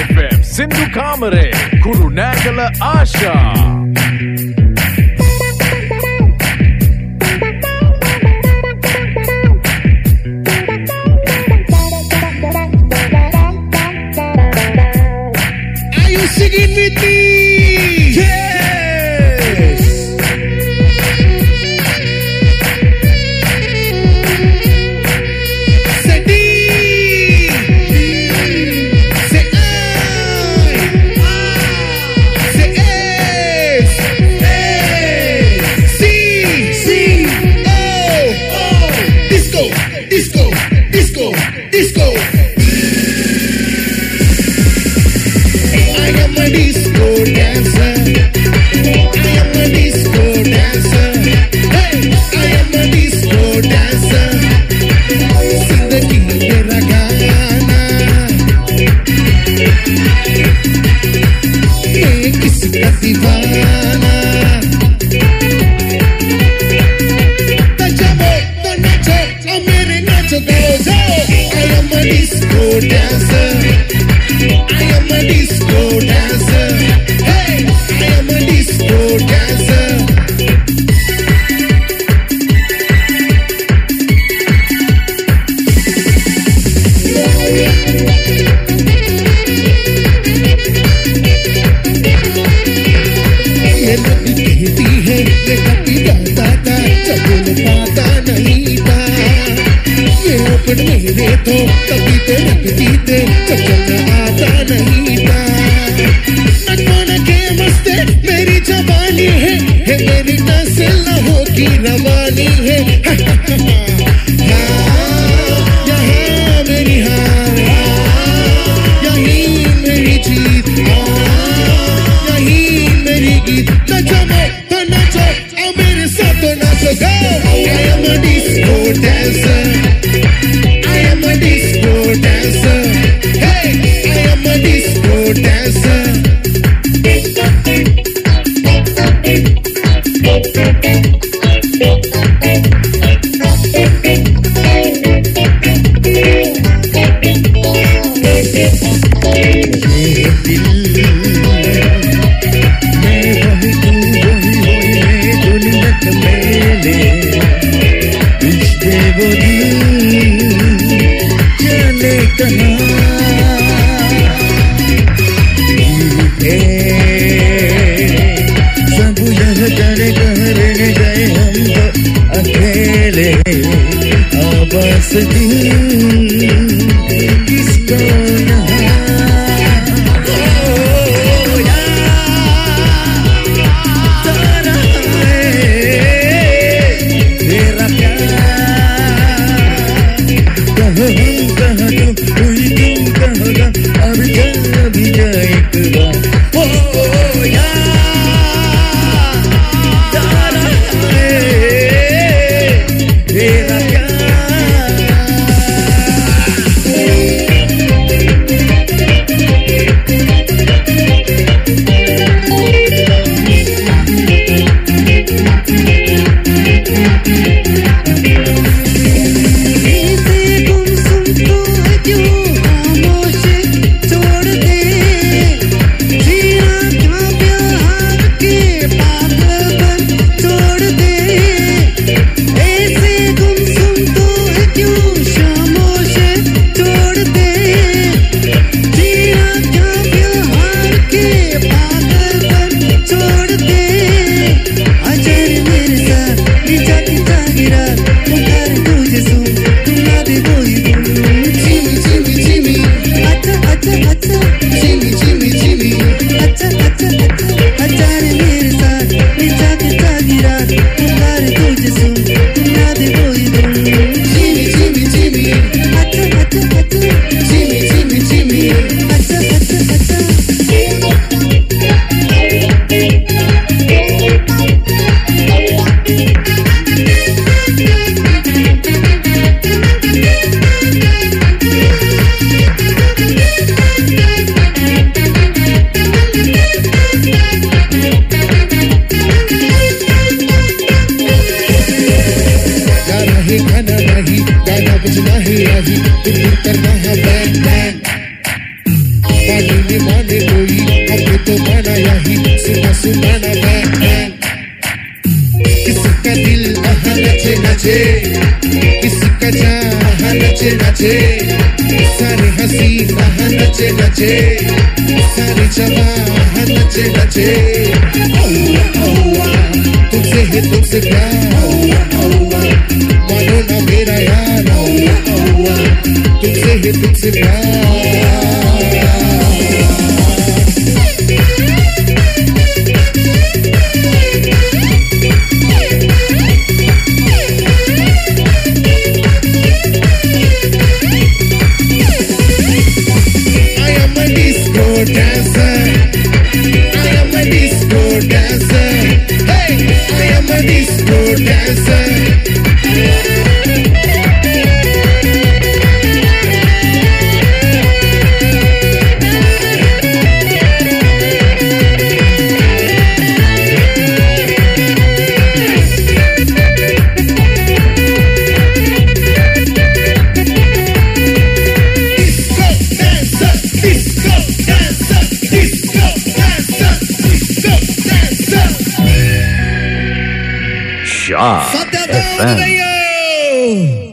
FM Sindhu Kamare Kurunegala Asha. Are you singing with me? Yes. Say D. Say I. Say S. C. O. Disco. Disco. Disco. Disco. I am a disco dancer. I am a disco dancer. Hey, I am a disco dancer. जिंदगी मेरा गाना, मैं किसी का दीवाना। तो जाओ तो नाचो, और मेरे नाचो गाओ जाओ। I am a disco dancer. I am a disco dancer. Hey, I am a disco dancer. ये नदी कहती है, ये कभी गाता था, जब बोल पाता नहीं था। ये ओपन मेरे तो कभी तो रखती थे, जब चलना आता नहीं था। नगमाना के मस्ते मेरी जवानी है मेरी नस्ल लहू की रवानी है। यहाँ मेरी हार, यही मेरी जीत, यही मेरी गीत। तो जमो तो नाचो, और मेरे साथ तो नाचो गाओ। I am a disco dancer. I am a disco dancer. Hey, I am a disco dancer. बस किसको तेरा प्यार कहो हम कहा तुम हुई तुम कहोगा अब चल भी जाए एक बार। तेरा प्यार जीना नहीं माने कोई, अब तो माना यही, सुना सुनाना मैं। किसका दिल आहा नचे नचे, किसका चाह नचे नचे, सारे हंसी आहा नचे नचे, सारे जवां नचे नचे। तुमसे है तुमसे प्यार, मानो ना मेरा यार, तुमसे है तुमसे प्यार। Dancer, I am a disco dancer. Hey, I am a disco dancer. Shah FM.